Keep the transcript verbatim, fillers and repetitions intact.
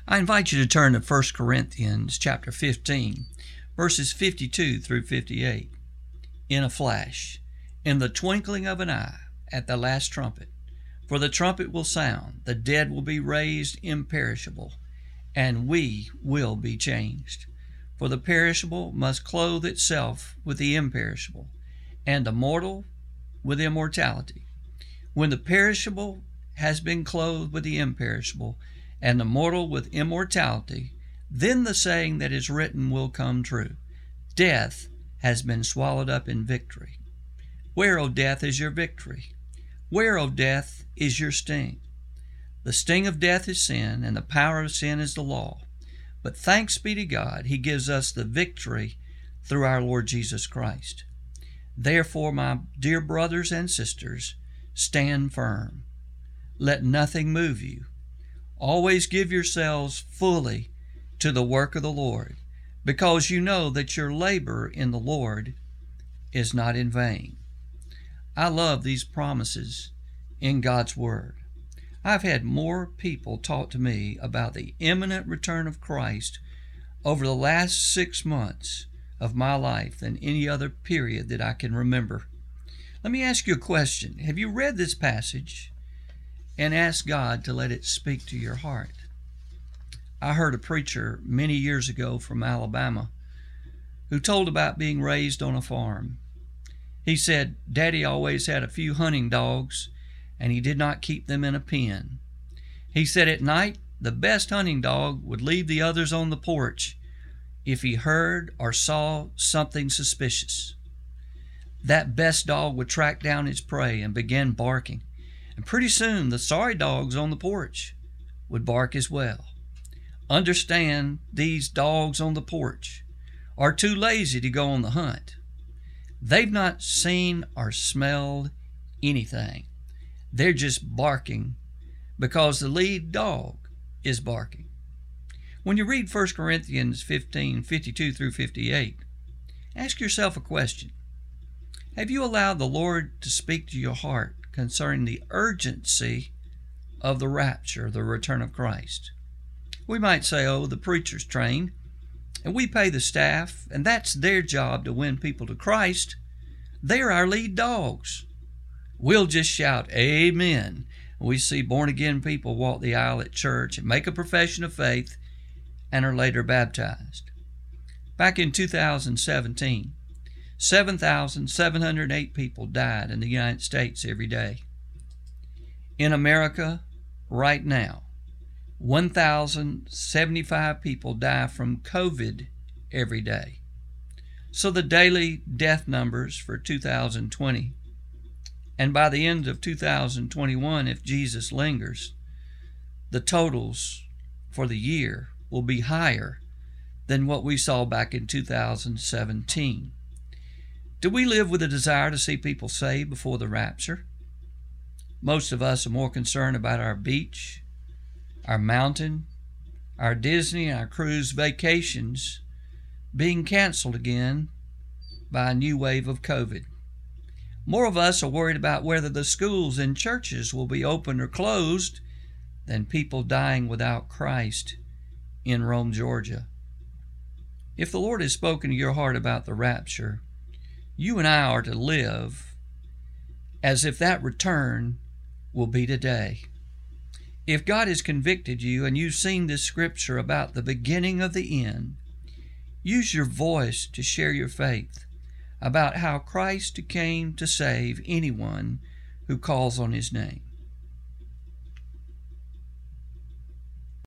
I invite you to turn to First Corinthians chapter fifteen, verses fifty-two through fifty-eight. In a flash, in the twinkling of an eye, at the last trumpet, for the trumpet will sound, the dead will be raised imperishable, and we will be changed. For the perishable must clothe itself with the imperishable, and the mortal with immortality. When the perishable has been clothed with the imperishable, and the mortal with immortality, then the saying that is written will come true. Death has been swallowed up in victory. Where, O death, is your victory? Where, O death, is your sting? The sting of death is sin, and the power of sin is the law. But thanks be to God, He gives us the victory through our Lord Jesus Christ. Therefore, my dear brothers and sisters, stand firm. Let nothing move you. Always give yourselves fully to the work of the Lord, because you know that your labor in the Lord is not in vain. I love these promises in God's Word. I've had more people talk to me about the imminent return of Christ over the last six months of my life than any other period that I can remember. Let me ask you a question. Have you read this passage and asked God to let it speak to your heart? I heard a preacher many years ago from Alabama who told about being raised on a farm. He said, Daddy always had a few hunting dogs, and he did not keep them in a pen. He said at night, the best hunting dog would leave the others on the porch if he heard or saw something suspicious. That best dog would track down his prey and begin barking. And pretty soon, the sorry dogs on the porch would bark as well. Understand, these dogs on the porch are too lazy to go on the hunt. They've not seen or smelled anything. They're just barking because the lead dog is barking. When you read First Corinthians fifteen, fifty-two through fifty-eight, ask yourself a question. Have you allowed the Lord to speak to your heart concerning the urgency of the rapture, the return of Christ? We might say, oh, the preacher's trained, and we pay the staff, and that's their job to win people to Christ. They're our lead dogs. We'll just shout, amen. We see born-again people walk the aisle at church and make a profession of faith and are later baptized. Back in two thousand seventeen, seven thousand seven hundred eight people died in the United States every day. In America, right now, one thousand seventy-five people die from COVID every day. So the daily death numbers for two thousand twenty, and by the end of two thousand twenty-one, if Jesus lingers, the totals for the year will be higher than what we saw back in two thousand seventeen. Do we live with a desire to see people saved before the rapture? Most of us are more concerned about our beach, our mountain, our Disney, and our cruise vacations being canceled again by a new wave of COVID. More of us are worried about whether the schools and churches will be open or closed than people dying without Christ in Rome, Georgia. If the Lord has spoken to your heart about the rapture, you and I are to live as if that return will be today. If God has convicted you and you've seen this scripture about the beginning of the end, use your voice to share your faith about how Christ came to save anyone who calls on His name.